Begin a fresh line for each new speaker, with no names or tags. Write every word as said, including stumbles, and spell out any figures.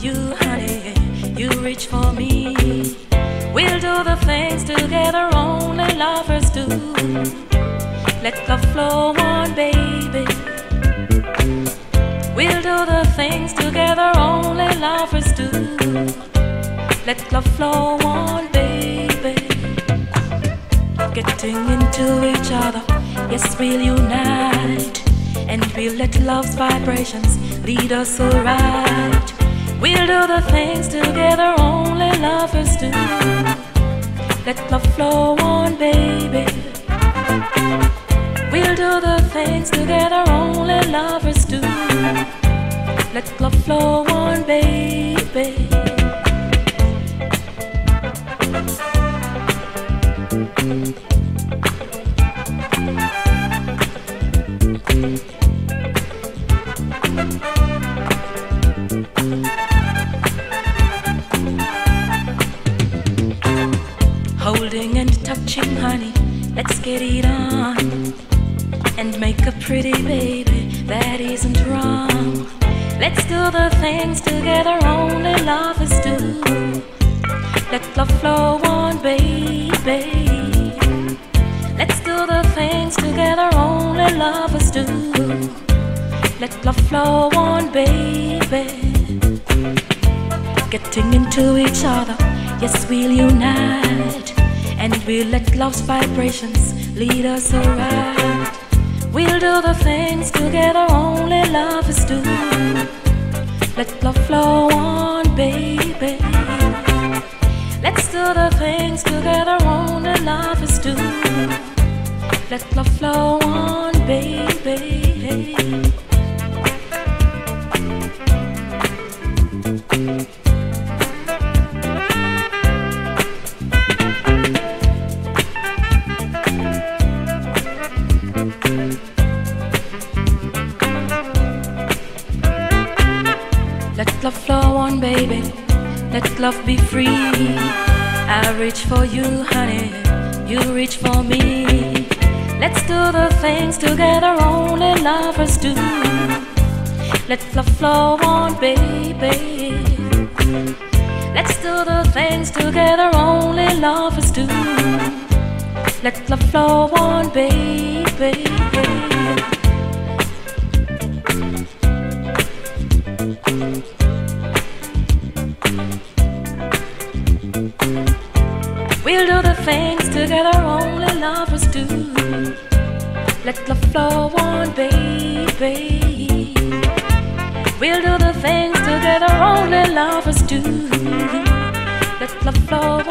you, honey. You reach for me. We'll do the things together only lovers do. Let love flow on, baby. We'll do the things together only lovers do. Let love flow on, baby. Getting into each other, yes, we'll unite. And we'll let love's vibrations lead us alright. We'll do the things together only lovers do. Let love flow on, baby. We'll do the things together only lovers do. Let love flow on, baby. Holding and touching, honey, let's get it on. And make a pretty baby, that isn't wrong. Let's do the things together only lovers do. Let love flow on, baby. Let's do the things together only lovers do. Let love flow on, baby. Getting into each other, yes, we'll unite. And we'll let love's vibrations lead us alright. We'll do the things together only lovers do. Let love flow on, baby. Let's do the things together only lovers do. Let love flow on, baby. Let love flow on, baby. Let love be free. I reach for you, honey. You reach for me. Let's do the things together only lovers do. Let love flow on, baby. Let's do the things together only lovers do. Let love flow on, baby. We'll do the things together only lovers do. Let love flow on, baby. We'll do the things together only lovers do. Let love flow